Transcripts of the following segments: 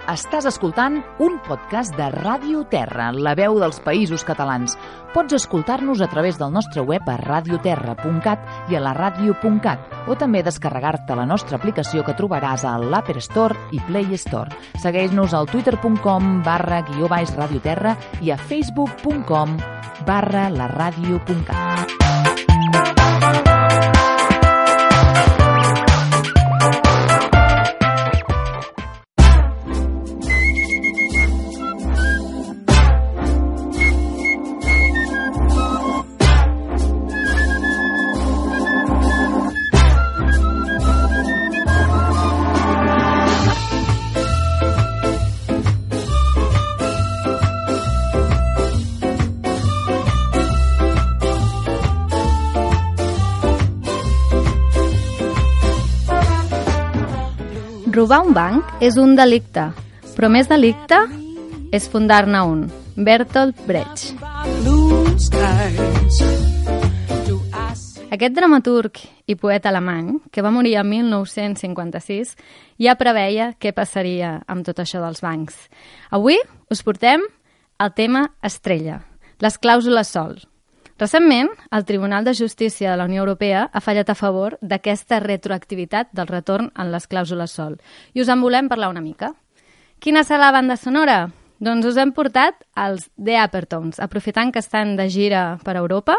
Estàs escoltant un podcast de Ràdio Terra, la veu dels Països Catalans. Pots escoltar-nos a través del nostre web a radioterra.cat i a la ràdio.cat, o també descarregar-te la nostra aplicació que trobaràs a l'Apple Store i Play Store. Segueix-nos al twitter.com/radioterra i a facebook.com/laradio.cat. Robar un banc és un delicte, però més delicte és fundar-ne un. Bertolt Brecht. Aquest dramaturg i poeta alemany, que va morir el 1956, ja preveia què passaria amb tot això dels bancs. Avui us portem el tema estrella, les clàusules sol. Recentment, el Tribunal de Justícia de la Unió Europea ha fallat a favor d'aquesta retroactivitat del retorn en les clàusules sol. I us en volem parlar una mica. Quina serà la banda sonora? Doncs us hem portat els The Uppertones, aprofitant que estan de gira per Europa.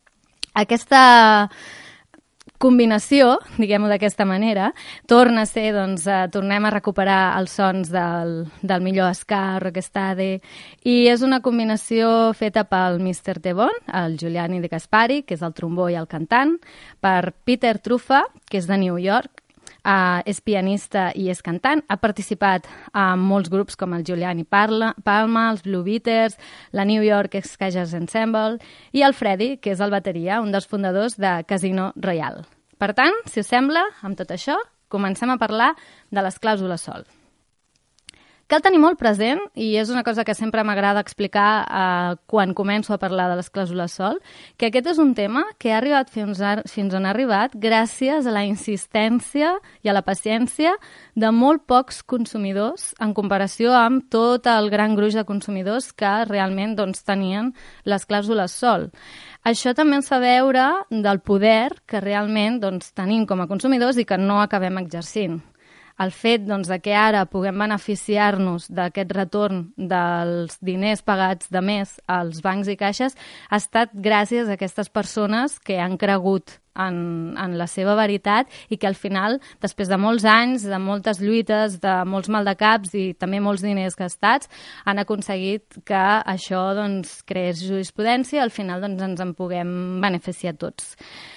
Aquesta combinació, diguem-ho d'aquesta manera, torna a ser, doncs, tornem a recuperar els sons del millor ska, rocksteady, i és una combinació feta pel Mr. T-Bone, el Giuliani De Gaspari, que és el trombó i el cantant, per Peter Truffa, que és de New York, és pianista i és cantant, ha participat en molts grups com el Giuliani Palma, els Blue Beaters, la New York Skagers Ensemble i el Freddy, que és el bateria, un dels fundadors de Casino Royale. Per tant, si us sembla, amb tot això, comencem a parlar de les clàusules sol. Cal tenir molt present, i és una cosa que sempre m'agrada explicar quan començo a parlar de les clàusules sol, que aquest és un tema que ha arribat fins on ha arribat gràcies a la insistència i a la paciència de molt pocs consumidors en comparació amb tot el gran gruix de consumidors que realment tenien les clàusules sol. Això també ens fa veure del poder que realment tenim com a consumidors i que no acabem exercint. El fet de que ara puguem beneficiar-nos d'aquest retorn dels diners pagats de més als bancs i caixes ha estat gràcies a aquestes persones que han cregut en la seva veritat i que al final, després de molts anys, de moltes lluites, de molts maldecaps i també molts diners gastats, han aconseguit que això creés jurisprudència i al final ens en puguem beneficiar tots.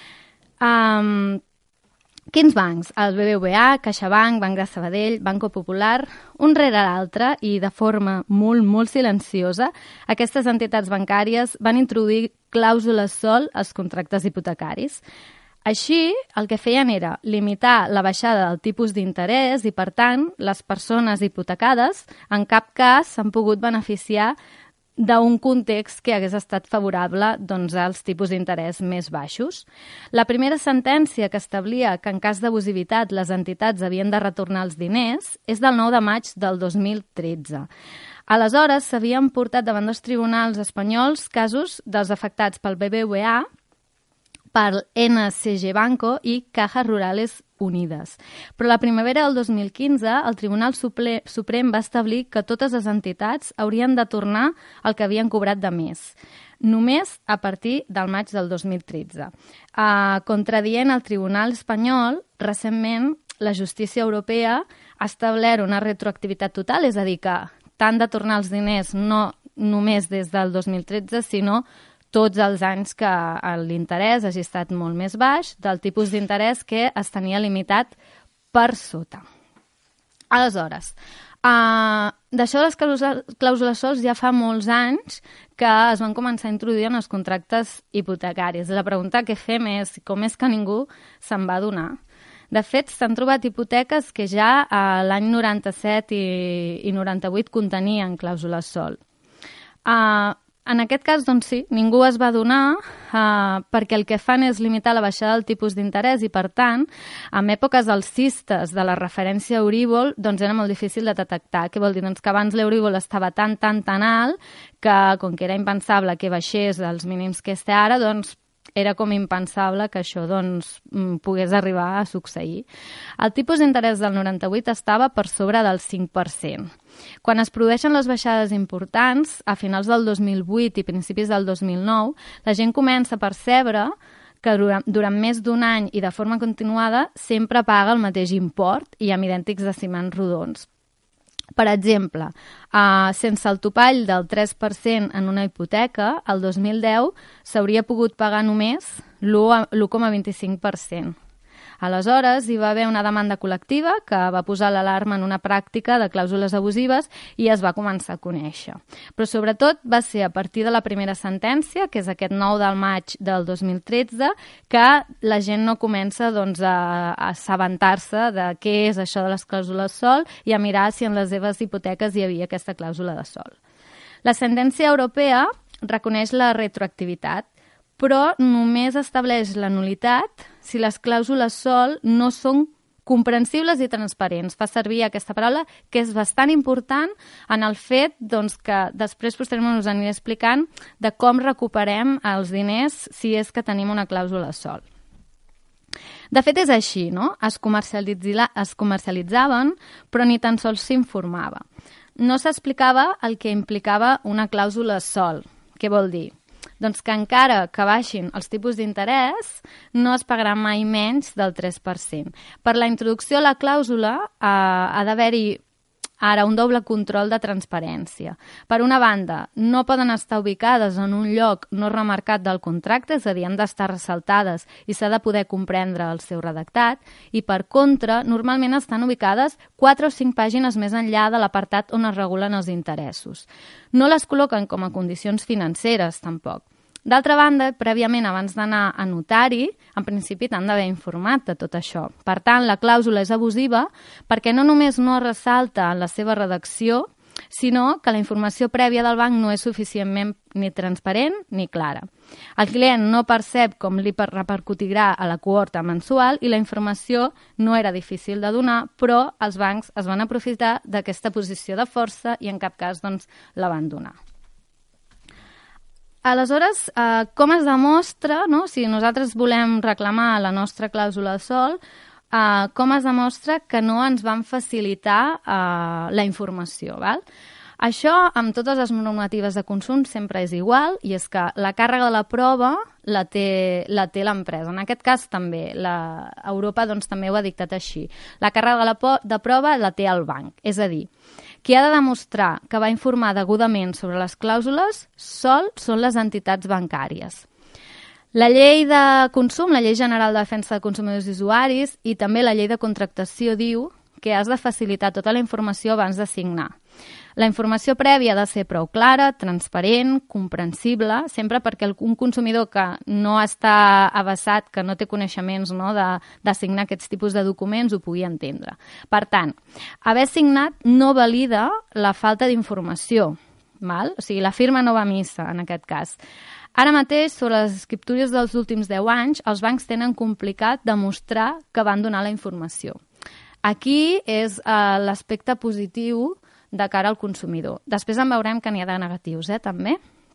Quins bancs? El BBVA, CaixaBank, Banc de Sabadell, Banco Popular, un rere l'altre i de forma molt, molt silenciosa, aquestes entitats bancàries van introduir clàusules sol als contractes hipotecaris. Així, el que feien era limitar la baixada del tipus d'interès i, per tant, les persones hipotecades en cap cas s'han pogut beneficiar d'un context que hagués estat favorable als tipus d'interès més baixos. La primera sentència que establia que en cas d'abusivitat les entitats havien de retornar els diners és del 9 de maig del 2013. Aleshores, s'havien portat davant dels tribunals espanyols casos dels afectats pel BBVA, pel NCG Banco i Cajas Rurales Unides. Però la primavera del 2015 el Tribunal Suprem va establir que totes les entitats haurien de tornar el que havien cobrat de més, només a partir del maig del 2013. Contradient el Tribunal espanyol, recentment la justícia europea ha establert una retroactivitat total, és a dir, que t'han de tornar els diners no només des del 2013, sinó tots els anys que l'interès hagi estat molt més baix del tipus d'interès que es tenia limitat per sota. Aleshores, d'això de les clàusules sols ja fa molts anys que es van començar a introduir en els contractes hipotecaris. La pregunta que fem és com és que ningú se'n va adonar. De fet, s'han trobat hipoteques que ja l'any 97 i 98 contenien clàusules sol. En aquest cas, doncs sí, ningú es va adonar perquè el que fan és limitar la baixada del tipus d'interès i, per tant, en èpoques alcistes de la referència Euribor, doncs era molt difícil de detectar. Què vol dir? Doncs que abans l'Euribor estava tan alt que, com que era impensable que baixés dels mínims que té ara, doncs era com impensable que això pogués arribar a succeir. El tipus d'interès del 98 estava per sobre del 5%. Quan es produeixen les baixades importants, a finals del 2008 i principis del 2009, la gent comença a percebre que durant més d'un any i de forma continuada sempre paga el mateix import i amb idèntics decimants rodons. Per exemple, sense el topall del 3% en una hipoteca, el 2010 s'hauria pogut pagar només l'1,25%. Aleshores, hi va haver una demanda col·lectiva que va posar l'alarma en una pràctica de clàusules abusives i es va començar a conèixer. Però sobretot va ser a partir de la primera sentència, que és aquest 9 de maig del 2013, que la gent no comença a assabentar-se de què és això de les clàusules SOL i a mirar si en les seves hipoteques hi havia aquesta clàusula de SOL. La sentència europea reconeix la retroactivitat, però només estableix la nulitat si les clàusules SOL no són comprensibles i transparents. Fa servir aquesta paraula, que és bastant important en el fet que després posteriorment us aniré explicant de com recuperem els diners si és que tenim una clàusula SOL. De fet, és així, no? Es comercialitzaven, però ni tan sols s'informava. No s'explicava el que implicava una clàusula SOL. Què vol dir? Doncs que encara que baixin els tipus d'interès, no es pagarà mai menys del 3%. Per la introducció a la clàusula ha d'haver-hi ara un doble control de transparència. Per una banda, no poden estar ubicades en un lloc no remarcat del contracte, és a dir, han d'estar ressaltades i s'ha de poder comprendre el seu redactat, i per contra, normalment estan ubicades 4 o 5 pàgines més enllà de l'apartat on es regulen els interessos. No les col·loquen com a condicions financeres, tampoc. D'altra banda, prèviament, abans d'anar a notari, en principi t'han d'haver informat de tot això. Per tant, la clàusula és abusiva perquè no només no es ressalta en la seva redacció, sinó que la informació prèvia del banc no és suficientment ni transparent ni clara. El client no percep com li repercutirà a la quota mensual i la informació no era difícil de donar, però els bancs es van aprofitar d'aquesta posició de força i en cap cas la van donar. Aleshores, com es demostra, no? Si nosaltres volem reclamar la nostra clàusula SOL, com es demostra que no ens van facilitar la informació, val? Això, amb totes les normatives de consum, sempre és igual, i és que la càrrega de la prova la té l'empresa. En aquest cas, també. Europa també ho ha dictat així. La càrrega de prova la té el banc. És a dir, qui ha de demostrar que va informar degudament sobre les clàusules SOL són les entitats bancàries. La llei de consum, la llei general de defensa de consumidors i usuaris i també la llei de contractació diu que has de facilitar tota la informació abans de signar. La informació prèvia ha de ser prou clara, transparent, comprensible, sempre perquè un consumidor que no està avesat, que no té coneixements de signar aquests tipus de documents, ho pugui entendre. Per tant, haver signat no valida la falta d'informació, val? O sigui, la firma no va a missa, en aquest cas. Ara mateix, sobre les escriptures dels últims 10 anys, els bancs tenen complicat demostrar que van donar la informació. Aquí és l'aspecte positiu de cara al consumidor. Després en veurem que n'hi ha de negatius, també.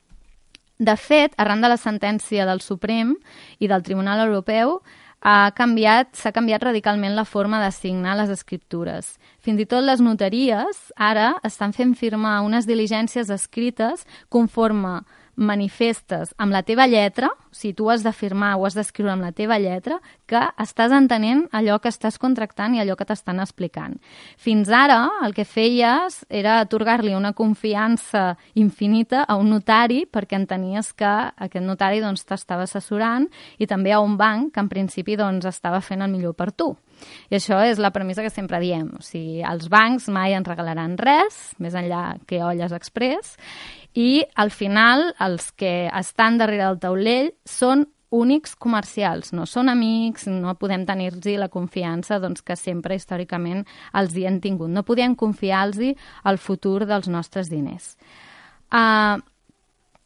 De fet, arran de la sentència del Suprem i del Tribunal Europeu, s'ha canviat radicalment la forma de signar les escriptures. Fins i tot les notaries ara estan fent firmar unes diligències escrites conforme manifestes amb la teva lletra, si tu has de firmar o has d'escriure amb la teva lletra, que estàs entenent allò que estàs contractant i allò que t'estan explicant. Fins ara, el que feies era atorgar-li una confiança infinita a un notari perquè entenies que aquest notari t'estava assessorant i també a un banc que en principi estava fent el millor per tu. I això és la premissa que sempre diem. O sigui, els bancs mai ens regalaran res, més enllà que Olles Express, i al final els que estan darrere del taulell són únics comercials, no són amics, no podem tenir-los la confiança que sempre històricament els hi hem tingut. No podem confiar-los el futur dels nostres diners.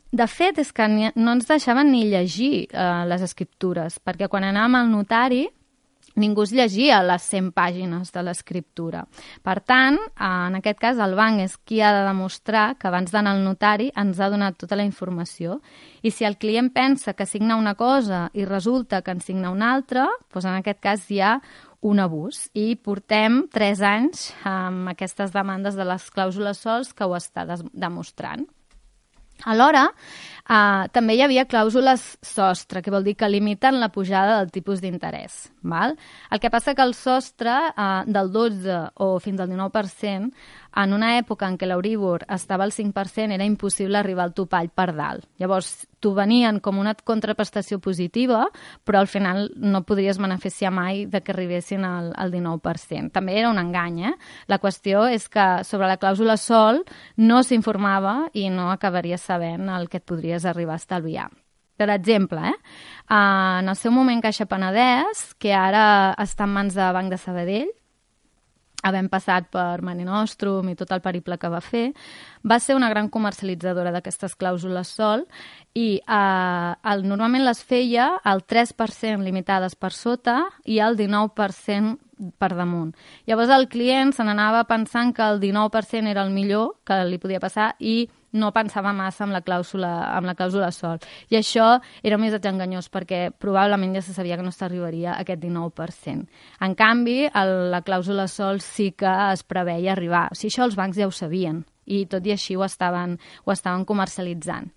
De fet, és que no ens deixaven ni llegir les escriptures, perquè quan anàvem al notari ningú es llegia les 100 pàgines de l'escriptura. Per tant, en aquest cas, el banc és qui ha de demostrar que abans d'anar al notari ens ha donat tota la informació. I si el client pensa que signa una cosa i resulta que en signa una altra, doncs en aquest cas hi ha un abús. I portem 3 anys amb aquestes demandes de les clàusules sols que ho està demostrant. Alhora, també hi havia clàusules sostre, que vol dir que limiten la pujada del tipus d'interès. El que passa que el sostre del 12 o fins al 19%, en una època en què l'Euríbor estava al 5%, era impossible arribar al topall per dalt. Llavors, t'ho venien com una contraprestació positiva, però al final no podries beneficiar mai de que arribessin al 19%. També era un engany, La qüestió és que sobre la clàusula sol no s'informava i no acabaries sabent el que et podries arribar a estalviar. Per exemple, en el seu moment Caixa Penedès, que ara està en mans de Banc de Sabadell, havent passat per Mare Nostrum i tot el periple que va fer, va ser una gran comercialitzadora d'aquestes clàusules sol i normalment les feia al 3% limitades per sota i al 19% per damunt. Llavors el client se n'anava pensant que el 19% era el millor que li podia passar i no pensava massa amb la clàusula sol. I això era més enganyós perquè probablement ja se sabia que no s'arribaria a aquest 19%. En canvi, la clàusula sol sí que es preveia arribar. O sigui, això els bancs ja ho sabien i tot i així ho estaven comercialitzant.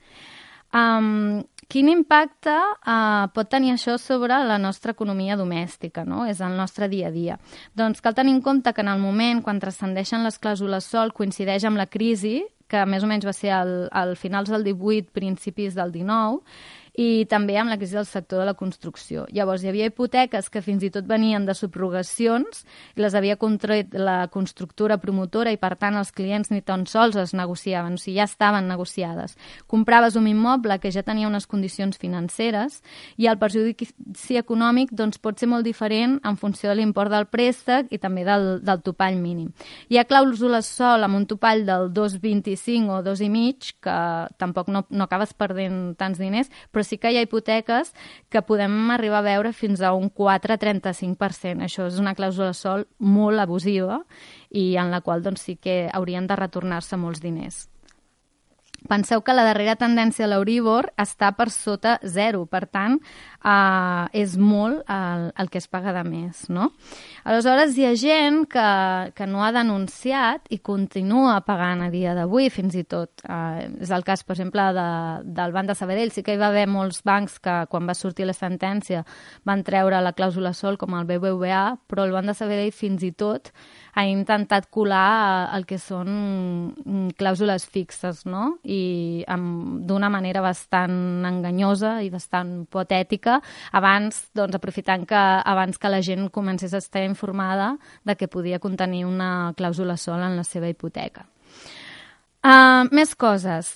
Quin impacte pot tenir això sobre la nostra economia domèstica, no? És el nostre dia a dia. Doncs cal tenir en compte que en el moment quan transcendeixen les clàusules sol coincideix amb la crisi, que més o menys va ser al finals del 18, principis del 19, i també amb la crisi del sector de la construcció. Llavors, hi havia hipoteques que fins i tot venien de subrogacions i les havia contret la constructora promotora i, per tant, els clients ni tan sols es negociaven, o sigui, ja estaven negociades. Compraves un immoble que ja tenia unes condicions financeres i el perjudici econòmic doncs, pot ser molt diferent en funció de l'import del préstec i també del topall mínim. Hi ha clàusules sol amb un topall del 2,25 o 2,5, que tampoc no acabes perdent tants diners, però sí que hi ha hipoteques que podem arribar a veure fins a un 4,35%. Això és una clàusula sol molt abusiva i en la qual doncs, sí que haurien de retornar-se molts diners. Penseu que la darrera tendència de l'Euríbor està per sota 0, per tant, és molt el que es paga de més, no? Aleshores, hi ha gent que no ha denunciat i continua pagant a dia d'avui, fins i tot. És el cas, per exemple, del Banc de Sabadell. Sí que hi va haver molts bancs que, quan va sortir la sentència, van treure la clàusula sol, com el BBVA, però el Banc de Sabadell fins i tot ha intentat colar el que són clàusules fixes, no? I d'una manera bastant enganyosa i bastant potètica, abans, doncs, aprofitant que abans que la gent comencés a estar informada de que podia contenir una clàusula sol en la seva hipoteca. Més coses.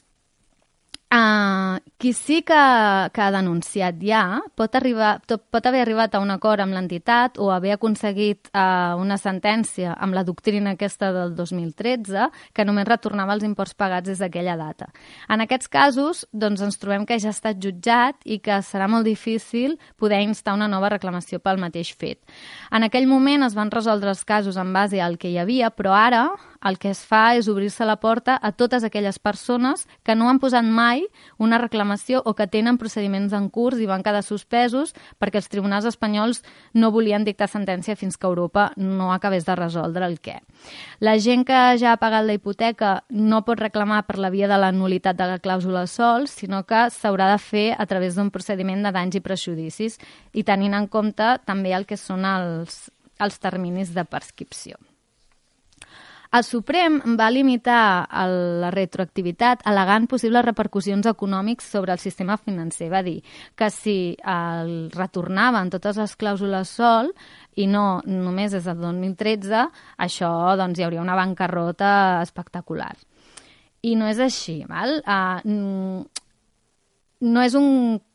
Qui sí que ha denunciat ja pot haver arribat a un acord amb l'entitat o haver aconseguit una sentència amb la doctrina aquesta del 2013 que només retornava els imports pagats des d'aquella data. En aquests casos doncs, ens trobem que ja ha estat jutjat i que serà molt difícil poder instar una nova reclamació pel mateix fet. En aquell moment es van resoldre els casos en base al que hi havia, però ara el que es fa és obrir-se la porta a totes aquelles persones que no han posat mai una reclamació o que tenen procediments en curs i van quedar suspesos perquè els tribunals espanyols no volien dictar sentència fins que Europa no acabés de resoldre el què. La gent que ja ha pagat la hipoteca no pot reclamar per la via de la nul·litat de la clàusula sol, sinó que s'haurà de fer a través d'un procediment de danys i prejudicis i tenint en compte també el que són els terminis de prescripció. El Suprem va limitar la retroactivitat al·legant possibles repercussions econòmics sobre el sistema financer. Va dir que si el retornaven totes les clàusules sol i no només des del 2013, això doncs, hi hauria una bancarrota espectacular. I no és així, val? No és un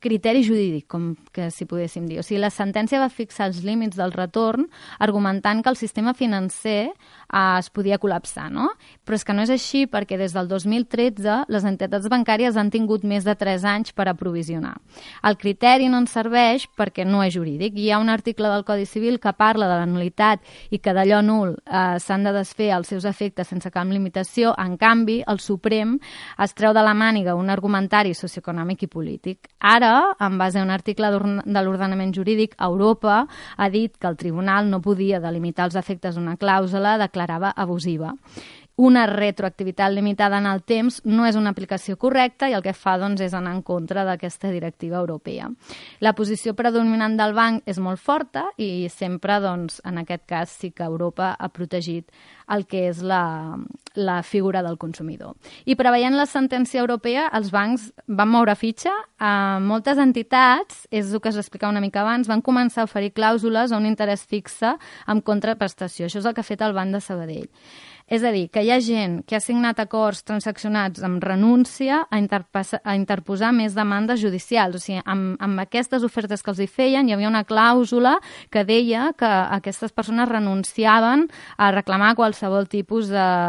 criteri jurídic, com que si poguéssim dir. O sigui, la sentència va fixar els límits del retorn argumentant que el sistema financer es podia col·lapsar, no? Però és que no és així perquè des del 2013 les entitats bancàries han tingut més de 3 anys per aprovisionar. El criteri no ens serveix perquè no és jurídic. Hi ha un article del Codi Civil que parla de la nul·litat i que d'allò nul s'han de desfer els seus efectes sense cap limitació. En canvi, el Suprem es treu de la màniga un argumentari socioeconòmic i polític. Ara, en base a un article de l'ordenament jurídic, Europa ha dit que el tribunal no podia delimitar els efectes d'una clàusula declarada abusiva. Una retroactivitat limitada en el temps no és una aplicació correcta i el que fa doncs, és anar en contra d'aquesta directiva europea. La posició predominant del banc és molt forta i sempre, doncs, en aquest cas, sí que Europa ha protegit el que és la figura del consumidor. I preveient la sentència europea, els bancs van moure fitxa. Moltes entitats, és el que us explicava una mica abans, van començar a oferir clàusules a un interès fixe amb contraprestació. Això és el que ha fet el Banc de Sabadell. És a dir, que hi ha gent que ha signat acords transaccionats amb renúncia a interposar més demandes judicials. O sigui, amb aquestes ofertes que els hi feien hi havia una clàusula que deia que aquestes persones renunciaven a reclamar qualsevol tipus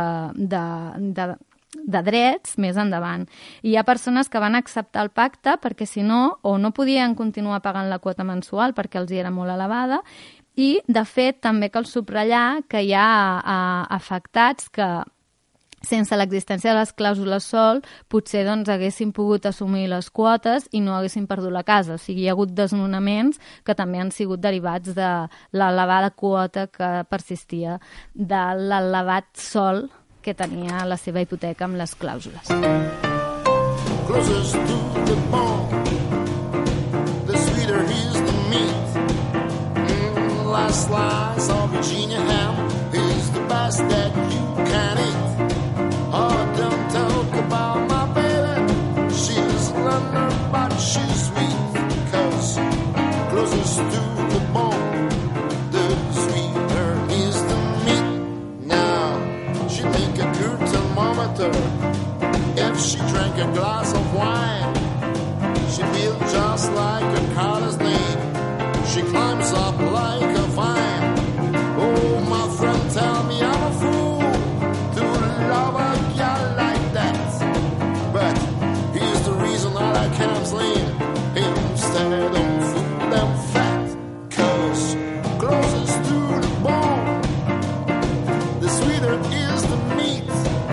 de drets més endavant. I hi ha persones que van acceptar el pacte perquè si no, o no podien continuar pagant la quota mensual perquè els hi era molt elevada. I, de fet, també cal subratllar que hi ha afectats que, sense l'existència de les clàusules sol, potser doncs, haguessin pogut assumir les quotes i no haguessin perdut la casa. O sigui, hi ha hagut desnonaments que també han sigut derivats de l'elevada quota que persistia, de l'elevat sol que tenia la seva hipoteca amb les clàusules. Closest to the bone, the sweeter is the meat. Last slice of Virginia ham is the best that you can eat. Oh, don't talk about my baby. She's London, but she's sweet. Cause closest to the bone, the sweeter is the meat. Now, she'd make a good thermometer if she drank a glass of wine. She'd feel just like a college lady. She climbs up like a vine. Oh, my friend, tell me I'm a fool to love a girl like that. But here's the reason I like Cam's Lane instead of food and fat. Cause closest to the bone, the sweeter is the meat.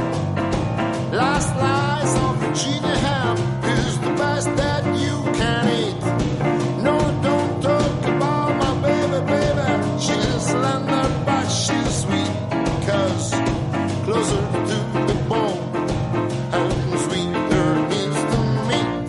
Last slice of Virginia ham is the best that you can eat. No, don't talk about my baby, baby. She's slender, but she's sweet. Cause closer to the bone and sweeter is the meat.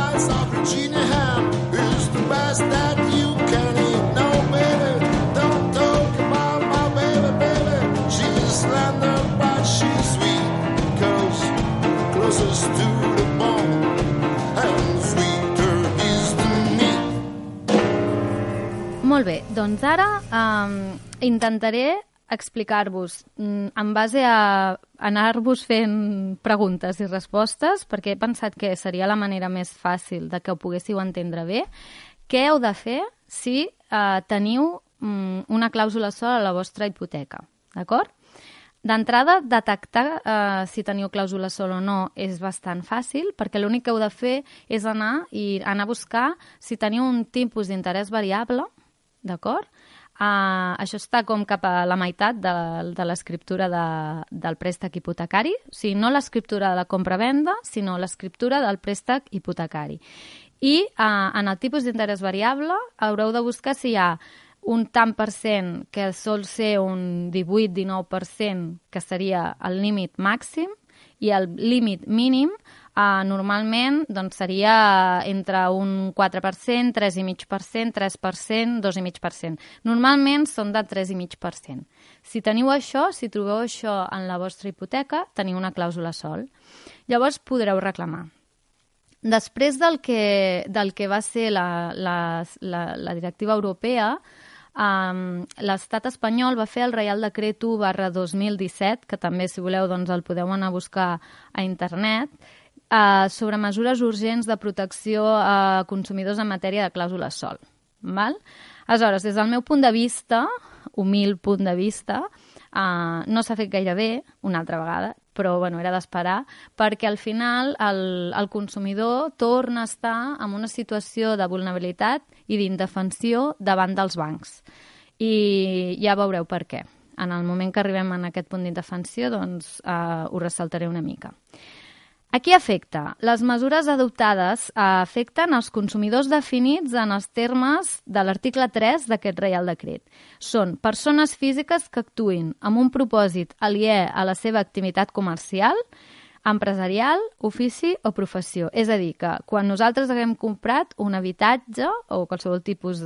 Virginia ham is the best that you can eat. No, baby, don't Molt bé, doncs ara intentaré explicar-vos en base a anar-vos fent preguntes i respostes, perquè he pensat que seria la manera més fàcil de que ho poguéssiu entendre bé, què heu de fer si teniu una clàusula sol a la vostra hipoteca, d'acord? D'entrada, detectar si teniu clàusula sol o no és bastant fàcil, perquè l'únic que heu de fer és anar a buscar si teniu un tipus d'interès variable, d'acord? Això està com cap a la meitat de l'escriptura del préstec hipotecari, o sigui, no l'escriptura de la compra-venda, sinó l'escriptura del préstec hipotecari. I en el tipus d'interès variable haureu de buscar si hi ha un tant per cent que sol ser un 18-19%, que seria el límit màxim, i el límit mínim normalment doncs, seria entre un 4%, 3,5%, 3%, 2,5%. Normalment són de 3,5%. Si teniu això, si trobeu això en la vostra hipoteca, teniu una clàusula sol. Llavors podreu reclamar. Després del que va ser la directiva europea, l'estat espanyol va fer el Reial Decret 1/2017, que també, si voleu, doncs el podeu anar a buscar a internet, sobre mesures urgents de protecció a consumidors en matèria de clàusula sol. Val? Aleshores, des del meu punt de vista, humil punt de vista, no s'ha fet gaire bé, una altra vegada, però bueno, era d'esperar, perquè al final el consumidor torna a estar en una situació de vulnerabilitat i d'indefensió davant dels bancs. I ja veureu per què. En el moment que arribem en aquest punt d'indefensió, doncs ho ressaltaré una mica. A qui afecta? Les mesures adoptades afecten els consumidors definits en els termes de l'article 3 d'aquest Reial Decret. Són persones físiques que actuïn amb un propòsit aliè a la seva activitat comercial, empresarial, ofici o professió. És a dir, que quan nosaltres haguem comprat un habitatge o qualsevol tipus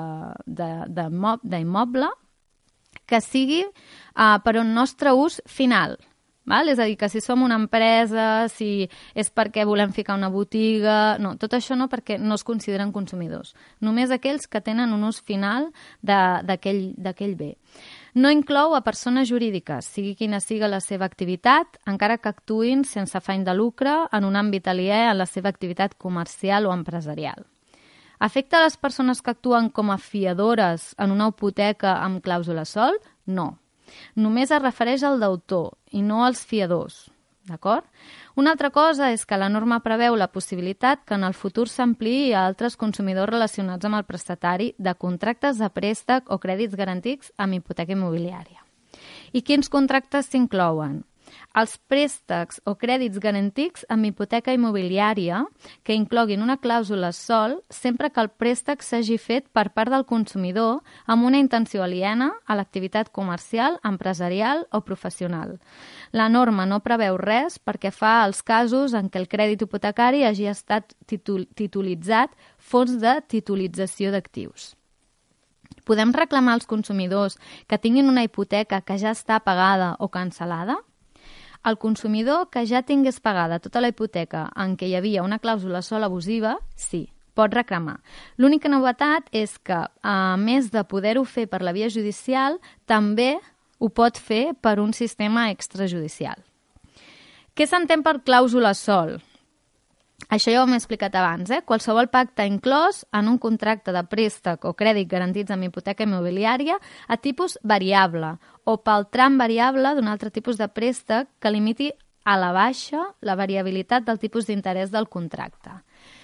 d'immoble que sigui per un nostre ús final. Val? És a dir, que si som una empresa, si és perquè volem ficar una botiga... No, tot això no, perquè no es consideren consumidors. Només aquells que tenen un ús final d'aquell bé. No inclou a persones jurídiques, sigui quina siga la seva activitat, encara que actuïn sense afany de lucre en un àmbit aliè a la seva activitat comercial o empresarial. Afecta a les persones que actuen com a fiadores en una hipoteca amb clàusula sol? No. Només es refereix al deutor i no als fiadors, d'acord? Una altra cosa és que la norma preveu la possibilitat que en el futur s'ampliï a altres consumidors relacionats amb el prestatari de contractes de préstec o crèdits garantits amb hipoteca immobiliària. I quins contractes s'inclouen? Els préstecs o crèdits garantits amb hipoteca immobiliària que incloguin una clàusula sol sempre que el préstec s'hagi fet per part del consumidor amb una intenció aliena a l'activitat comercial, empresarial o professional. La norma no preveu res perquè fa als casos en què el crèdit hipotecari hagi estat titulitzat fons de titulització d'actius. Podem reclamar als consumidors que tinguin una hipoteca que ja està pagada o cancel·lada? El consumidor que ja tingués pagada tota la hipoteca en què hi havia una clàusula sol abusiva, sí, pot reclamar. L'única novetat és que, a més de poder-ho fer per la via judicial, també ho pot fer per un sistema extrajudicial. Què s'entén per clàusula sol? Això ja ho hem explicat abans, Qualsevol pacte inclòs en un contracte de préstec o crèdit garantits amb hipoteca immobiliària a tipus variable o pel tram variable d'un altre tipus de préstec que limiti a la baixa la variabilitat del tipus d'interès del contracte.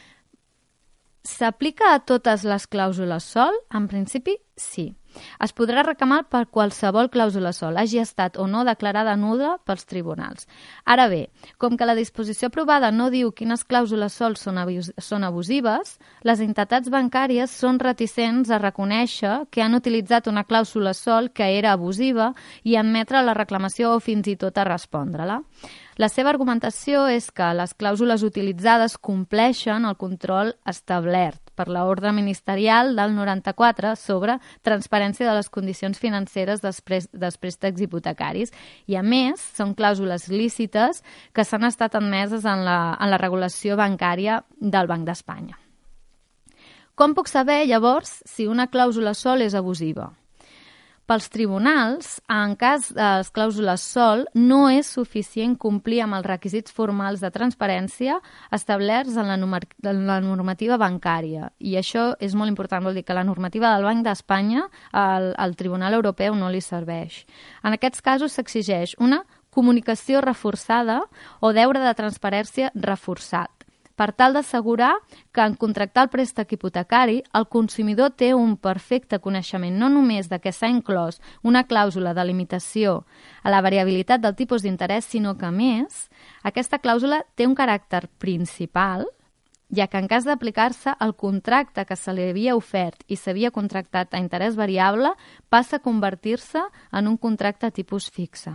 S'aplica a totes les clàusules sol? En principi, sí. Es podrà reclamar per qualsevol clàusula sol, hagi estat o no declarada nul·la pels tribunals. Ara bé, com que la disposició aprovada no diu quines clàusules sol són abusives, les entitats bancàries són reticents a reconèixer que han utilitzat una clàusula sol que era abusiva i admetre la reclamació o fins i tot a respondre-la. La seva argumentació és que les clàusules utilitzades compleixen el control establert per l'ordre ministerial del 94 sobre transparència de les condicions financeres dels préstecs hipotecaris i, a més, són clàusules lícites que s'han estat admeses en la regulació bancària del Banc d'Espanya. Com puc saber, llavors, si una clàusula sol és abusiva? Pels tribunals, en cas de les clàusules sol, no és suficient complir amb els requisits formals de transparència establerts en la normativa bancària. I això és molt important, vol dir que la normativa del Banc d'Espanya al Tribunal Europeu no li serveix. En aquests casos s'exigeix una comunicació reforçada o deure de transparència reforçat, per tal d'assegurar que en contractar el préstec hipotecari el consumidor té un perfecte coneixement no només de que s'ha inclòs una clàusula de limitació a la variabilitat del tipus d'interès, sinó que, a més, aquesta clàusula té un caràcter principal, ja que en cas d'aplicar-se el contracte que se li havia ofert i s'havia contractat a interès variable passa a convertir-se en un contracte tipus fixe.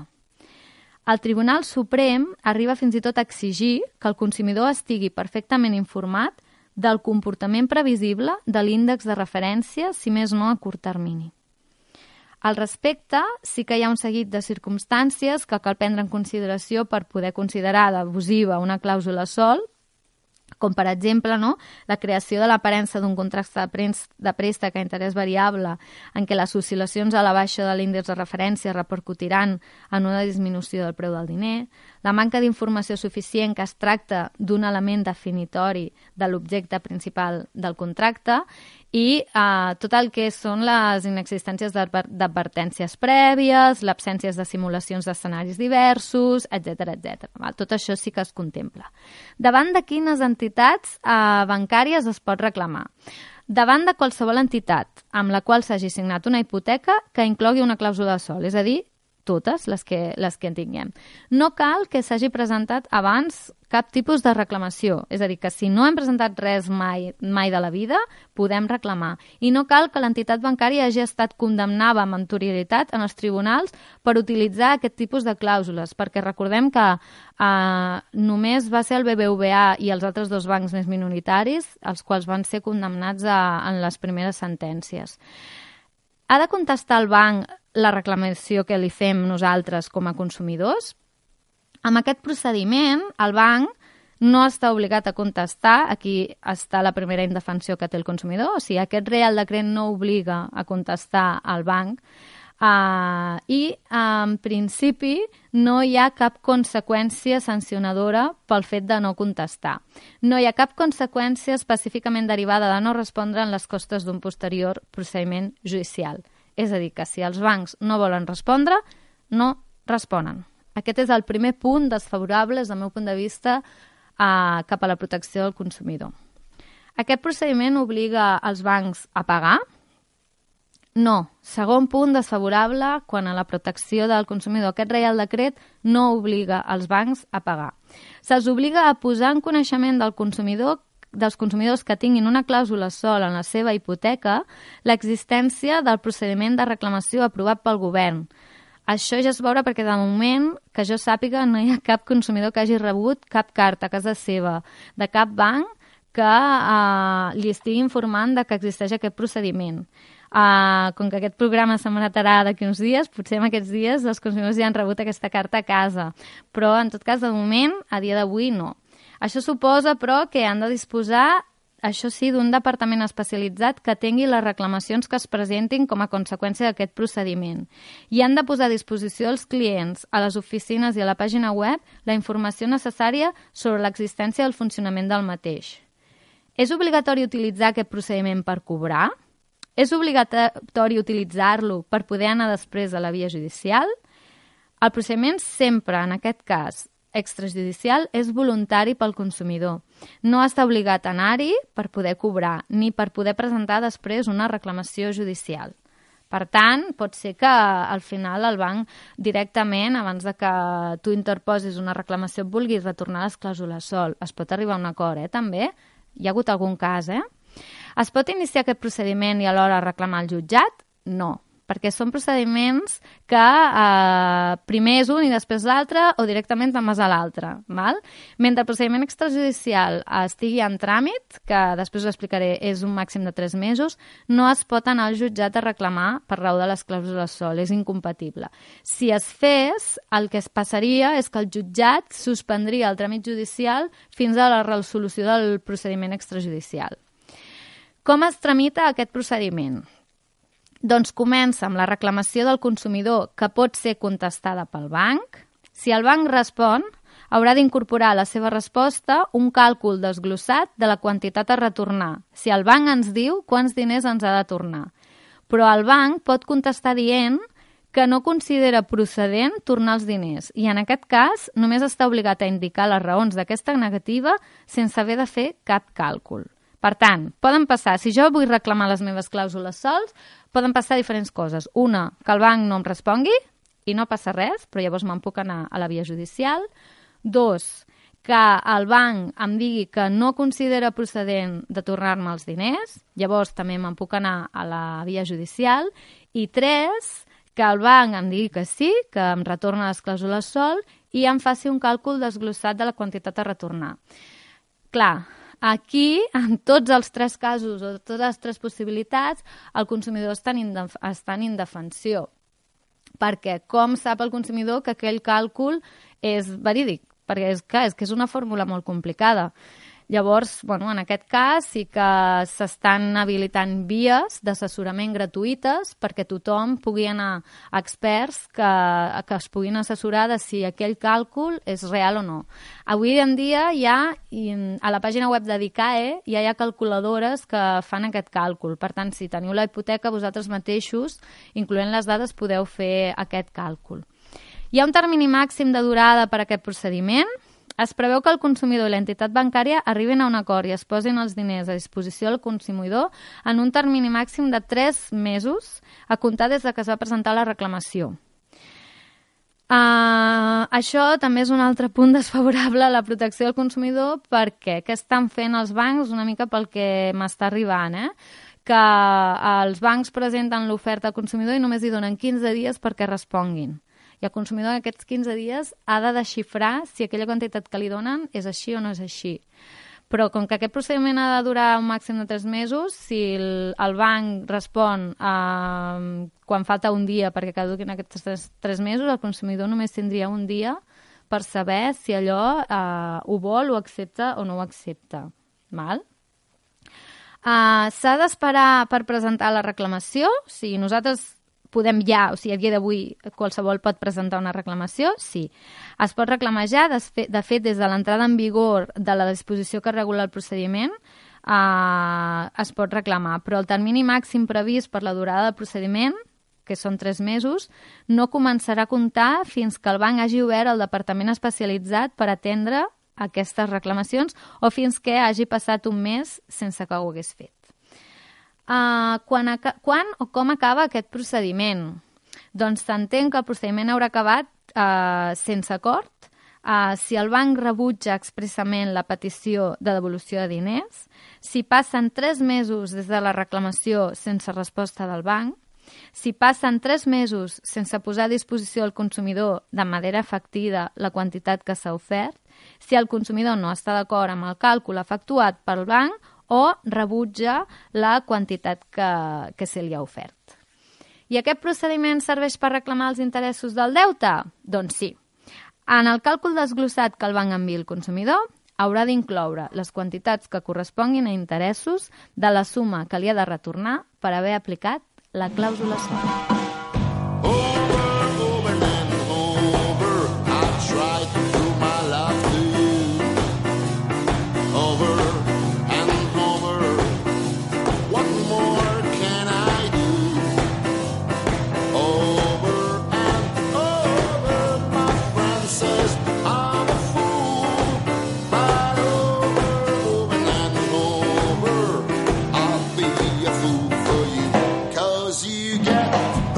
El Tribunal Suprem arriba fins i tot a exigir que el consumidor estigui perfectament informat del comportament previsible de l'índex de referència, si més no a curt termini. Al respecte, sí que hi ha un seguit de circumstàncies que cal prendre en consideració per poder considerar d'abusiva una clàusula sol, com per exemple la creació de l'aparença d'un contracte de préstec a interès variable en què les oscil·lacions a la baixa de l'índex de referència repercutiran en una disminució del preu del diner, la manca d'informació suficient que es tracta d'un element definitori de l'objecte principal del contracte i tot el que són les inexistències d'advertències prèvies, l'absència de simulacions d'escenaris diversos, etc. Tot això sí que es contempla. Davant de quines entitats bancàries es pot reclamar? Davant de qualsevol entitat amb la qual s'hagi signat una hipoteca que inclogui una clàusula de sol, és a dir, totes les que en tinguem. No cal que s'hagi presentat abans cap tipus de reclamació, és a dir, que si no hem presentat res mai de la vida, podem reclamar. I no cal que l'entitat bancària hagi estat condemnada amb anterioritat en els tribunals per utilitzar aquest tipus de clàusules, perquè recordem que només va ser el BBVA i els altres dos bancs més minoritaris els quals van ser condemnats en les primeres sentències. Ha de contestar el banc la reclamació que li fem nosaltres com a consumidors? Amb aquest procediment, el banc no està obligat a contestar, aquí està la primera indefensió que té el consumidor, o sigui, aquest Reial Decret no obliga a contestar al banc i, en principi, no hi ha cap conseqüència sancionadora pel fet de no contestar. No hi ha cap conseqüència específicament derivada de no respondre en les costes d'un posterior procediment judicial. És a dir, que si els bancs no volen respondre, no responen. Aquest és el primer punt desfavorable, des del meu punt de vista, cap a la protecció del consumidor. Aquest procediment obliga els bancs a pagar? No. Segon punt desfavorable quant a la protecció del consumidor. Aquest Reial Decret no obliga els bancs a pagar. Se'ls obliga a posar en coneixement dels consumidors que tinguin una clàusula sol en la seva hipoteca l'existència del procediment de reclamació aprovat pel govern. Això ja es veurà perquè de moment, que jo sàpiga, no hi ha cap consumidor que hagi rebut cap carta a casa seva de cap banc que li estigui informant de que existeix aquest procediment. Com que aquest programa s'emmatarà d'aquí uns dies, potser en aquests dies els consumidors ja han rebut aquesta carta a casa, però en tot cas, de moment, a dia d'avui, no. Això suposa, però, que han de disposar, això sí, d'un departament especialitzat que tingui les reclamacions que es presentin com a conseqüència d'aquest procediment. I han de posar a disposició als clients, a les oficines i a la pàgina web la informació necessària sobre l'existència i el funcionament del mateix. És obligatori utilitzar aquest procediment per cobrar? És obligatori utilitzar-lo per poder anar després a la via judicial? El procediment sempre, en aquest cas, extrajudicial és voluntari pel consumidor. No està obligat a anar-hi per poder cobrar, ni per poder presentar després una reclamació judicial. Per tant, pot ser que al final el banc directament, abans de que tu interposis una reclamació, vulguis retornar les clàusules sol. Es pot arribar a un acord, també. Hi ha hagut algun cas, Es pot iniciar aquest procediment i alhora reclamar al jutjat? No, perquè són procediments que primer és un i després l'altre o directament te'n vas a l'altre. Mentre el procediment extrajudicial estigui en tràmit, que després ho explicaré, és un màxim de 3 mesos, no es pot anar al jutjat a reclamar per raó de les clàusules sol, és incompatible. Si es fes, el que es passaria és que el jutjat suspendria el tràmit judicial fins a la resolució del procediment extrajudicial. Com es tramita aquest procediment? Doncs comença amb la reclamació del consumidor, que pot ser contestada pel banc. Si el banc respon, haurà d'incorporar a la seva resposta un càlcul desglossat de la quantitat a retornar, si el banc ens diu quants diners ens ha de tornar. Però el banc pot contestar dient que no considera procedent tornar els diners i en aquest cas només està obligat a indicar les raons d'aquesta negativa sense haver de fer cap càlcul. Per tant, poden passar, si jo vull reclamar les meves clàusules sols, poden passar diferents coses. Una, que el banc no em respongui i no passa res, però llavors me'n puc anar a la via judicial. Dos, que el banc em digui que no considera procedent de tornar-me els diners, llavors també me'n puc anar a la via judicial. I tres, que el banc em digui que sí, que em retorna les clàusules sol i em faci un càlcul desglossat de la quantitat a retornar. Clar, aquí, en tots els tres casos o totes les tres possibilitats, el consumidor està en indefensió. Perquè com sap el consumidor que aquell càlcul és verídic? Perquè és que és una fórmula molt complicada. Llavors, en aquest cas sí que s'estan habilitant vies d'assessorament gratuïtes perquè tothom pugui anar a experts que es puguin assessorar de si aquell càlcul és real o no. Avui en dia a la pàgina web de DICAE ja hi ha calculadores que fan aquest càlcul. Per tant, si teniu la hipoteca vosaltres mateixos, incloent les dades, podeu fer aquest càlcul. Hi ha un termini màxim de durada per a aquest procediment. Es preveu que el consumidor i l'entitat bancària arribin a un acord i es posin els diners a disposició del consumidor en un termini màxim de 3 mesos a comptar des que es va presentar la reclamació. Això també és un altre punt desfavorable a la protecció del consumidor perquè què estan fent els bancs una mica pel que m'està arribant, que els bancs presenten l'oferta al consumidor i només hi donen 15 dies perquè responguin. I el consumidor en aquests 15 dies ha de desxifrar si aquella quantitat que li donen és així o no és així. Però com que aquest procediment ha de durar un màxim de 3 mesos, si el banc respon quan falta un dia perquè caduquin aquests 3 mesos, el consumidor només tindria un dia per saber si allò ho vol, ho accepta o no ho accepta. Val? S'ha d'esperar per presentar la reclamació. Si nosaltres podem a dia d'avui qualsevol pot presentar una reclamació? Sí. Es pot reclamar ja, de fet, des de l'entrada en vigor de la disposició que regula el procediment, es pot reclamar, però el termini màxim previst per la durada del procediment, que són 3 mesos, no començarà a comptar fins que el banc hagi obert el departament especialitzat per atendre aquestes reclamacions o fins que hagi passat un mes sense que ho hagués fet. Quan o com acaba aquest procediment? Doncs s'entén que el procediment haurà acabat sense acord si el banc rebutja expressament la petició de devolució de diners, si passen 3 mesos des de la reclamació sense resposta del banc, si passen 3 mesos sense posar a disposició al consumidor de manera efectiva la quantitat que s'ha ofert, si el consumidor no està d'acord amb el càlcul efectuat pel banc o rebutja la quantitat que se li ha ofert. I aquest procediment serveix per reclamar els interessos del deute? Doncs sí. En el càlcul desglossat que el banc enviï al consumidor, haurà d'incloure les quantitats que corresponguin a interessos de la suma que li ha de retornar per haver aplicat la clàusula SOL. You get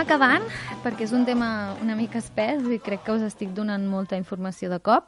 acabant, perquè és un tema una mica espès i crec que us estic donant molta informació de cop,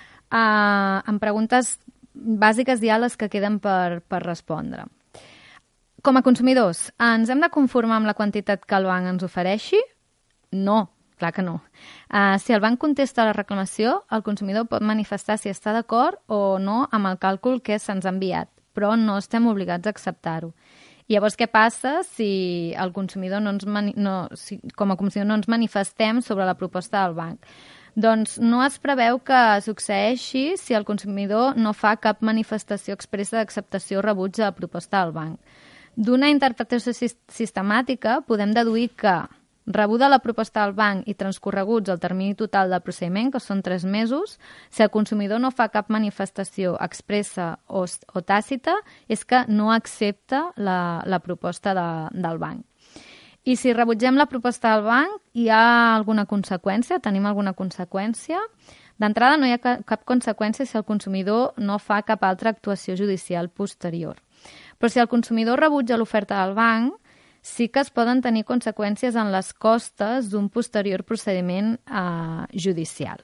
amb preguntes bàsiques ja les que queden per respondre. Com a consumidors, ens hem de conformar amb la quantitat que el banc ens ofereixi? No, clar que no. Si el banc contesta la reclamació, el consumidor pot manifestar si està d'acord o no amb el càlcul que se'ns ha enviat, però no estem obligats a acceptar-ho. I llavors què passa si el consumidor com a consumidor no ens manifestem sobre la proposta del banc? Doncs no es preveu que succeeixi si el consumidor no fa cap manifestació expressa d'acceptació o rebuig de la proposta del banc. D'una interpretació sistemàtica podem deduir que, rebuda la proposta del banc i transcorreguts el termini total del procediment, que són 3 mesos, si el consumidor no fa cap manifestació expressa o tàcita, és que no accepta la proposta del banc. I si rebutgem la proposta del banc, hi ha alguna conseqüència? Tenim alguna conseqüència? D'entrada, no hi ha cap conseqüència si el consumidor no fa cap altra actuació judicial posterior. Però si el consumidor rebutja l'oferta del banc, sí que es poden tenir conseqüències en les costes d'un posterior procediment judicial.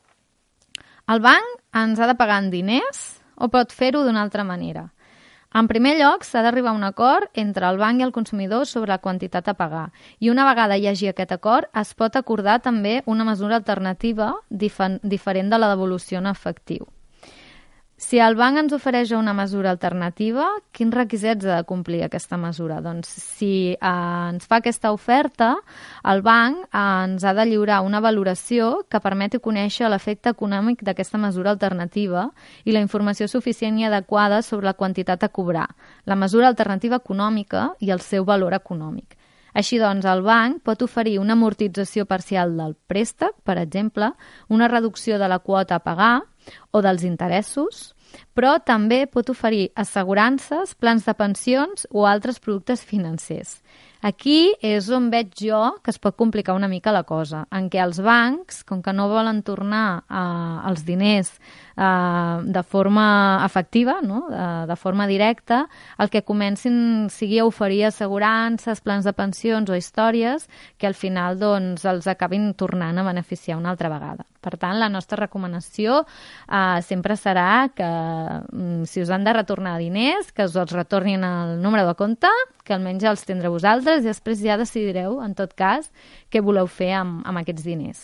El banc ens ha de pagar en diners o pot fer-ho d'una altra manera? En primer lloc, s'ha d'arribar a un acord entre el banc i el consumidor sobre la quantitat a pagar. I una vegada hi hagi aquest acord, es pot acordar també una mesura alternativa diferent de la devolució en efectiu. Si el banc ens ofereix una mesura alternativa, quins requisits ha de complir aquesta mesura? Doncs si ens fa aquesta oferta, el banc ens ha de lliurar una valoració que permeti conèixer l'efecte econòmic d'aquesta mesura alternativa i la informació suficient i adequada sobre la quantitat a cobrar, la mesura alternativa econòmica i el seu valor econòmic. Així doncs, el banc pot oferir una amortització parcial del préstec, per exemple, una reducció de la quota a pagar o dels interessos, però també pot oferir assegurances, plans de pensions o altres productes financers. Aquí és on veig jo que es pot complicar una mica la cosa, en què els bancs, com que no volen tornar els diners de forma efectiva, no? De forma directa, el que comencin sigui a oferir assegurances, plans de pensions o històries que al final doncs, els acabin tornant a beneficiar una altra vegada. Per tant, la nostra recomanació sempre serà que si us han de retornar diners, que us els retornin al número de compte, que almenys ja els tindreu vosaltres i després ja decidireu, en tot cas, què voleu fer amb aquests diners.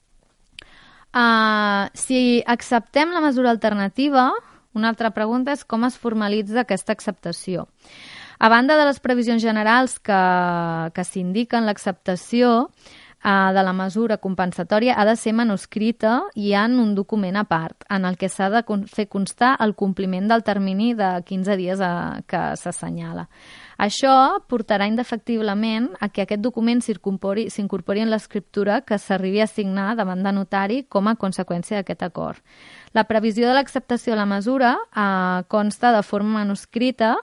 Si acceptem la mesura alternativa, una altra pregunta és com es formalitza aquesta acceptació. A banda de les previsions generals que s'indiquen, l'acceptació de la mesura compensatòria ha de ser manuscrita i en un document a part, en el que s'ha de fer constar el compliment del termini de 15 dies que s'assenyala. Això portarà indefectiblement a que aquest document s'incorpori en l'escriptura que s'arribi a signar davant de notari com a conseqüència d'aquest acord. La previsió de l'acceptació de la mesura consta de forma manuscrita,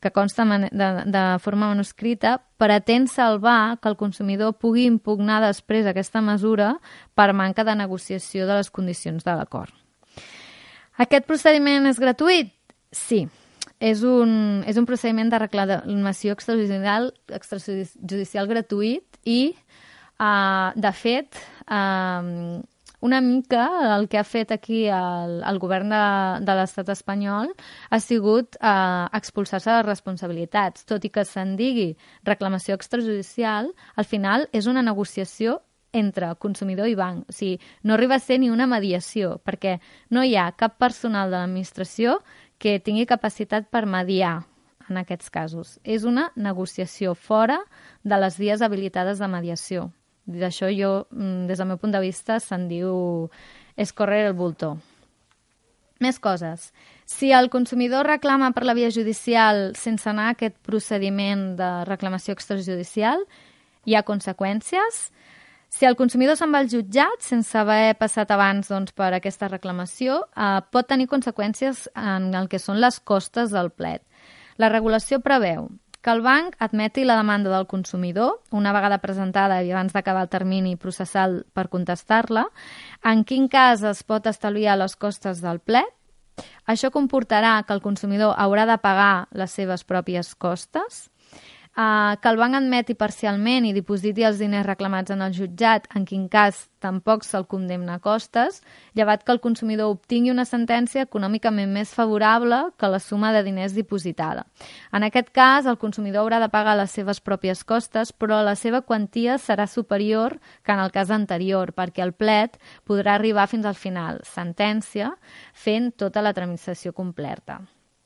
pretén salvar que el consumidor pugui impugnar després aquesta mesura per manca de negociació de les condicions de l'acord. Aquest procediment és gratuït? Sí. És un procediment de reclamació extrajudicial gratuït i, de fet, una mica el que ha fet aquí el govern de l'estat espanyol ha sigut expulsar-se de responsabilitats. Tot i que se'n digui reclamació extrajudicial, al final és una negociació entre consumidor i banc. O sigui, no arriba a ser ni una mediació, perquè no hi ha cap personal de l'administració que tingui capacitat per mediar en aquests casos. És una negociació fora de les vies habilitades de mediació. D'això jo, des del meu punt de vista, se'n diu escorrer el bulto. Més coses. Si el consumidor reclama per la via judicial sense anar a aquest procediment de reclamació extrajudicial, hi ha conseqüències. Si el consumidor se'n va al jutjat sense haver passat abans per aquesta reclamació, pot tenir conseqüències en el que són les costes del plet. La regulació preveu que el banc admeti la demanda del consumidor, una vegada presentada i abans d'acabar el termini processal per contestar-la, en quin cas es pot estalviar les costes del plet. Això comportarà que el consumidor haurà de pagar les seves pròpies costes. que el banc admeti parcialment i dipositi els diners reclamats en el jutjat, en quin cas tampoc se'l condemna a costes, llevat que el consumidor obtingui una sentència econòmicament més favorable que la suma de diners dipositada. En aquest cas, el consumidor haurà de pagar les seves pròpies costes, però la seva quantia serà superior que en el cas anterior, perquè el plet podrà arribar fins al final, sentència, fent tota la tramitació completa.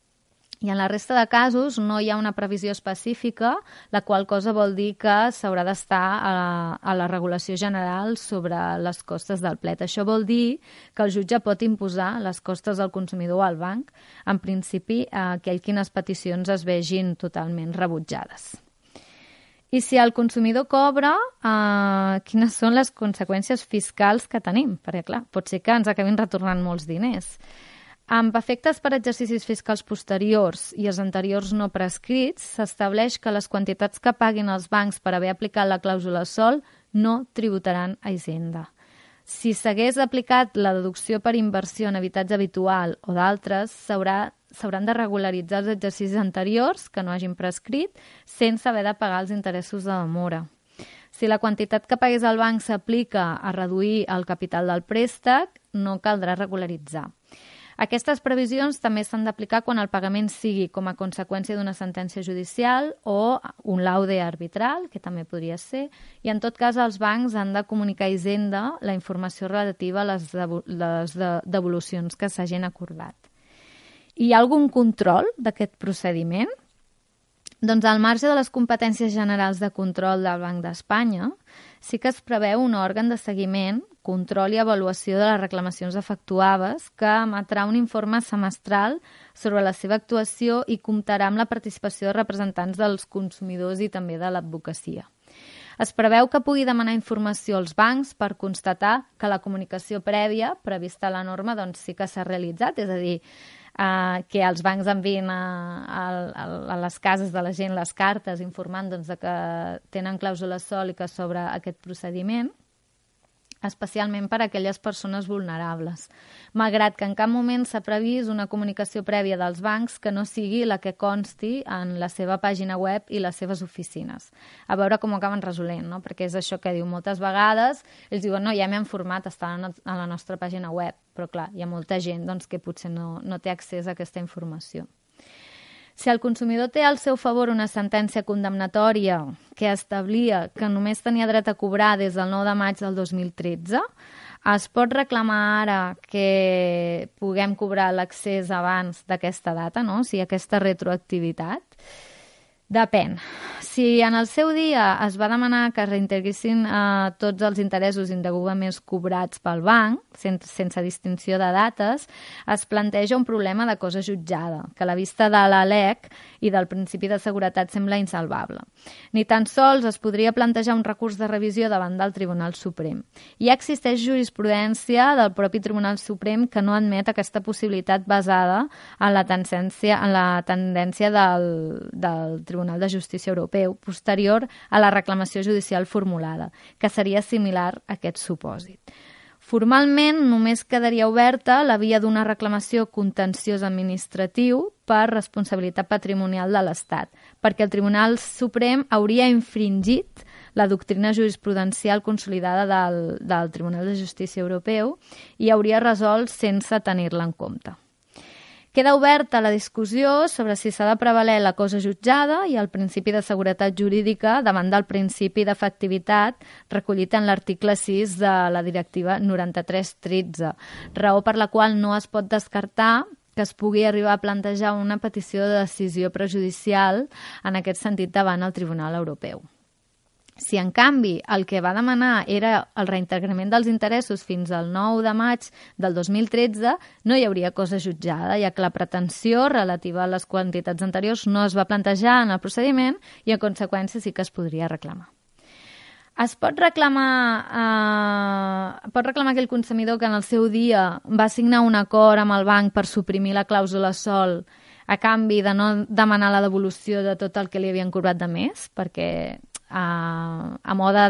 I en la resta de casos no hi ha una previsió específica, la qual cosa vol dir que s'haurà d'estar a la regulació general sobre les costes del plet. Això vol dir que el jutge pot imposar les costes al consumidor o al banc, en principi, quines peticions es vegin totalment rebutjades. I si el consumidor cobra, quines són les conseqüències fiscals que tenim? Perquè, clar, pot ser que ens acabin retornant molts diners. Amb efectes per exercicis fiscals posteriors i els anteriors no prescrits, s'estableix que les quantitats que paguin els bancs per haver aplicat la clàusula SOL no tributaran a Hisenda. Si s'hagués aplicat la deducció per inversió en habitatge habitual o d'altres, s'hauran de regularitzar els exercicis anteriors que no hagin prescrit sense haver de pagar els interessos de demora. Si la quantitat que pagués el banc s'aplica a reduir el capital del préstec, no caldrà regularitzar. Aquestes previsions també s'han d'aplicar quan el pagament sigui com a conseqüència d'una sentència judicial o un laude arbitral, que també podria ser, i en tot cas els bancs han de comunicar a Hisenda la informació relativa a les devolucions que s'hagin acordat. Hi ha algun control d'aquest procediment? Doncs al marge de les competències generals de control del Banc d'Espanya, sí que es preveu un òrgan de seguiment, control i avaluació de les reclamacions efectuades que emetrà un informe semestral sobre la seva actuació i comptarà amb la participació de representants dels consumidors i també de l'advocacia. Es preveu que pugui demanar informació als bancs per constatar que la comunicació prèvia prevista a la norma doncs, sí que s'ha realitzat, és a dir, que els bancs envien a les cases de la gent les cartes informant doncs, de que tenen clàusula SOL i que s'obre aquest procediment, especialment per a aquelles persones vulnerables, malgrat que en cap moment s'ha previst una comunicació prèvia dels bancs que no sigui la que consti en la seva pàgina web i les seves oficines. A veure com ho acaben resolent, no? Perquè és això que diu moltes vegades, ells diuen, no, ja m'he informat, està a la nostra pàgina web, però clar, hi ha molta gent doncs, que potser no té accés a aquesta informació. Si el consumidor té al seu favor una sentència condemnatòria que establia que només tenia dret a cobrar des del 9 de maig del 2013, es pot reclamar ara que puguem cobrar l'accés abans d'aquesta data, no? O sigui, aquesta retroactivitat. Depèn. Si en el seu dia es va demanar que es reintegressin tots els interessos indegudament cobrats pel banc, sense distinció de dates, es planteja un problema de cosa jutjada, que a la vista de la LEC i del principi de seguretat sembla insalvable. Ni tan sols es podria plantejar un recurs de revisió davant del Tribunal Suprem. Ja existeix jurisprudència del propi Tribunal Suprem que no admet aquesta possibilitat basada en la tendència del Tribunal de Justícia Europeu posterior a la reclamació judicial formulada, que seria similar a aquest supòsit. Formalment, només quedaria oberta la via d'una reclamació contenciós administratiu per responsabilitat patrimonial de l'Estat, perquè el Tribunal Suprem hauria infringit la doctrina jurisprudencial consolidada del Tribunal de Justícia Europeu i hauria resolt sense tenir-la en compte. Queda oberta la discussió sobre si s'ha de prevaler la cosa jutjada i el principi de seguretat jurídica davant del principi d'efectivitat recollit en l'article 6 de la directiva 93/13, raó per la qual no es pot descartar que es pugui arribar a plantejar una petició de decisió prejudicial en aquest sentit davant el Tribunal Europeu. Si, en canvi, el que va demanar era el reintegrament dels interessos fins al 9 de maig del 2013, no hi hauria cosa jutjada, ja que la pretensió relativa a les quantitats anteriors no es va plantejar en el procediment i, en conseqüència, sí que es podria reclamar. Es pot reclamar aquell consumidor que en el seu dia va signar un acord amb el banc per suprimir la clàusula SOL a canvi de no demanar la devolució de tot el que li havien cobrat de més, perquè a mode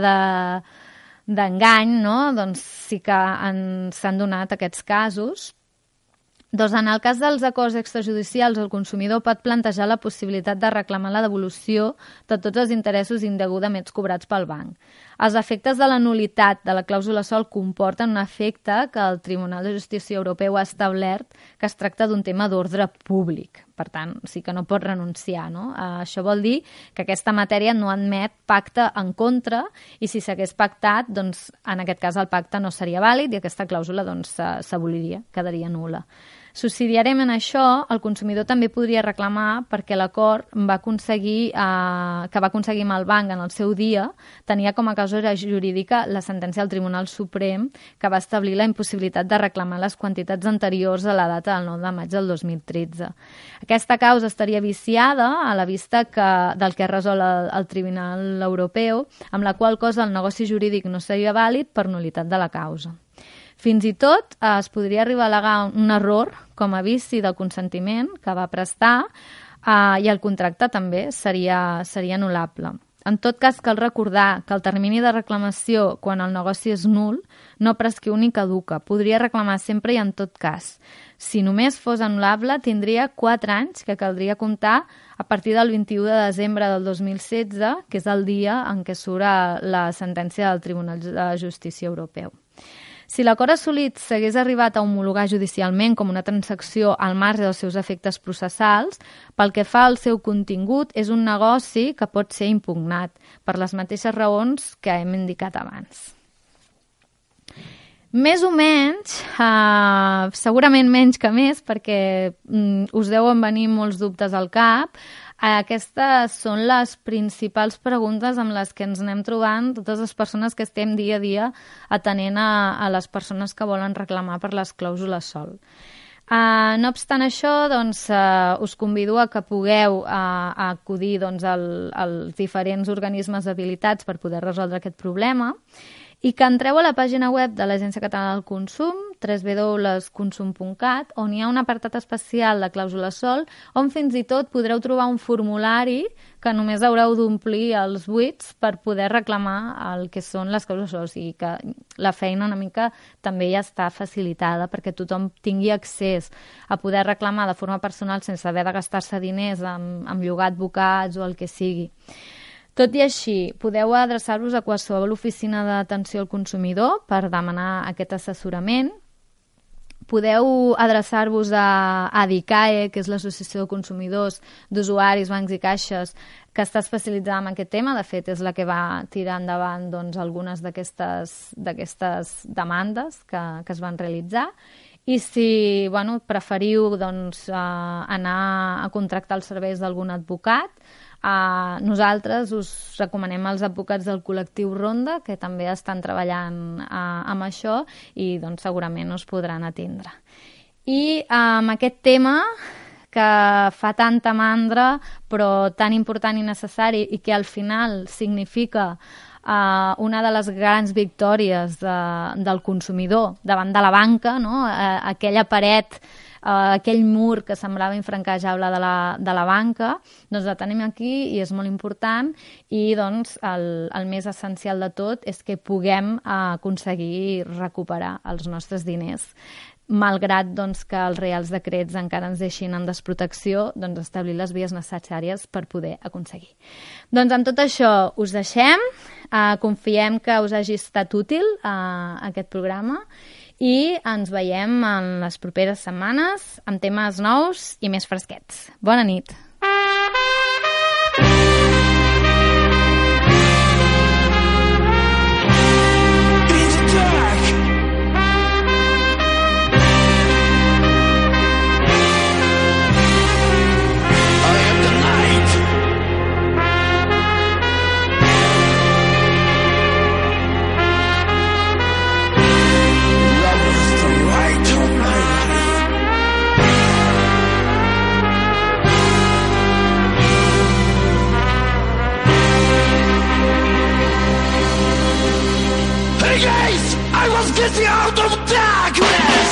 d'engany, no? Doncs sí que s'han donat aquests casos. Doncs en el cas dels acords extrajudicials, el consumidor pot plantejar la possibilitat de reclamar la devolució de tots els interessos indegudament cobrats pel banc. Els efectes de la nul·litat de la clàusula SOL comporten un efecte que el Tribunal de Justícia Europeu ha establert que es tracta d'un tema d'ordre públic. Per tant, sí que no pot renunciar, no? Això vol dir que aquesta matèria no admet pacte en contra i si s'hagués pactat, doncs, en aquest cas el pacte no seria vàlid i aquesta clàusula doncs, s'aboliria, quedaria nul·la. Subsidiàriament a això, el consumidor també podria reclamar perquè l'acord que va aconseguir amb el banc en el seu dia tenia com a causa jurídica la sentència del Tribunal Suprem que va establir la impossibilitat de reclamar les quantitats anteriors a la data del 9 de maig del 2013. Aquesta causa estaria viciada a la vista del que resol el Tribunal Europeu, amb la qual cosa el negoci jurídic no seria vàlid per nul·litat de la causa. Fins i tot es podria arribar a al·legar un error com a vici del consentiment que va prestar i el contracte també seria anul·lable. En tot cas, cal recordar que el termini de reclamació quan el negoci és nul no prescriu ni caduca. Podria reclamar sempre i en tot cas. Si només fos anul·lable, tindria 4 anys que caldria comptar a partir del 21 de desembre del 2016, que és el dia en què surt la sentència del Tribunal de Justícia Europeu. Si l'acord assolit s'hagués arribat a homologar judicialment com una transacció al marge dels seus efectes processals, pel que fa al seu contingut, és un negoci que pot ser impugnat per les mateixes raons que hem indicat abans. Més o menys, segurament menys que més, perquè us deuen venir molts dubtes al cap, aquestes són les principals preguntes amb les que ens anem trobant totes les persones que estem dia a dia atenent a les persones que volen reclamar per les clàusules SOL. No obstant això, doncs, us convido a que pugueu acudir als diferents organismes habilitats per poder resoldre aquest problema i que entreu a la pàgina web de l'Agència Catalana del Consum, www.consum.cat, on hi ha un apartat especial de clàusula SOL, on fins i tot podreu trobar un formulari que només haureu d'omplir els buits per poder reclamar el que són les clàusules SOL. O sigui que la feina una mica també ja està facilitada perquè tothom tingui accés a poder reclamar de forma personal sense haver de gastar-se diners amb llogar advocats o el que sigui. Tot i així, podeu adreçar-vos a qualsevol oficina d'atenció al consumidor per demanar aquest assessorament. Podeu adreçar-vos a ADICAE, que és l'Associació de Consumidors d'Usuaris, Bancs i Caixes, que està especialitzada en aquest tema. De fet, és la que va tirar endavant algunes d'aquestes demandes que es van realitzar. I si preferiu anar a contractar els serveis d'algun advocat, nosaltres us recomanem els advocats del col·lectiu Ronda, que també estan treballant amb això i segurament us podran atendre. I amb aquest tema que fa tanta mandra però tan important i necessari i que al final significa una de les grans victòries del consumidor davant de la banca, no? Aquella paret, aquell mur que semblava infranquejable de la banca, doncs la tenim aquí i és molt important i el més essencial de tot és que puguem aconseguir recuperar els nostres diners. Malgrat que els Reials Decrets encara ens deixin en desprotecció, establir les vies necessàries per poder aconseguir. Amb tot això us deixem, confiem que us hagi estat útil aquest programa i ens veiem en les properes setmanes amb temes nous i més fresquets. Bona nit! I was getting out of darkness.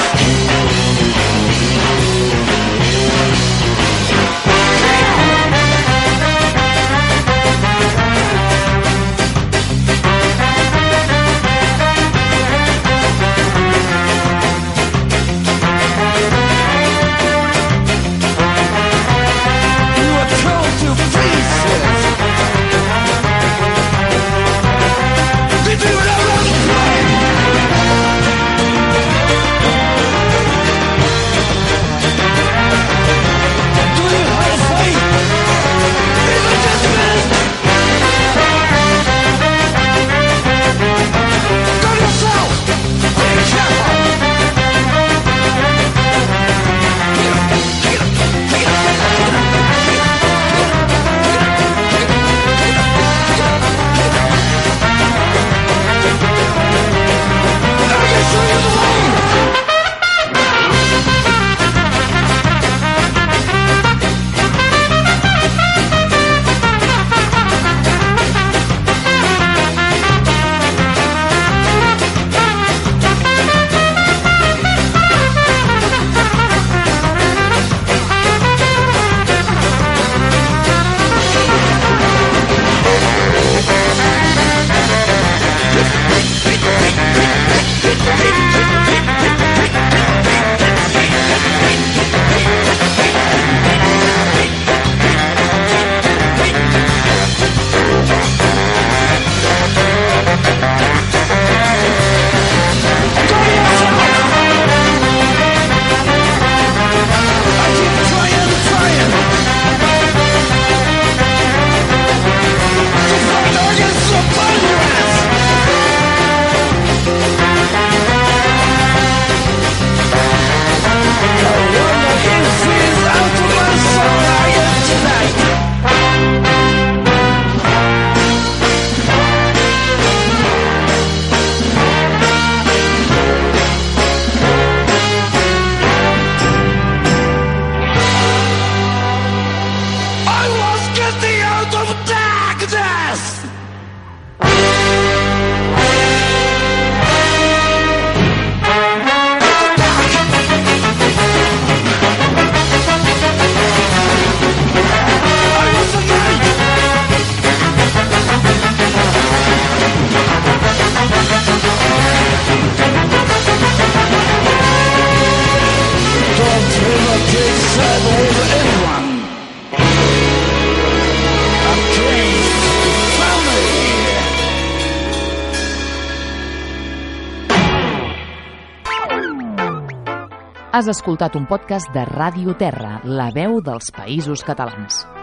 Has escoltat un podcast de Ràdio Terra, la veu dels Països Catalans.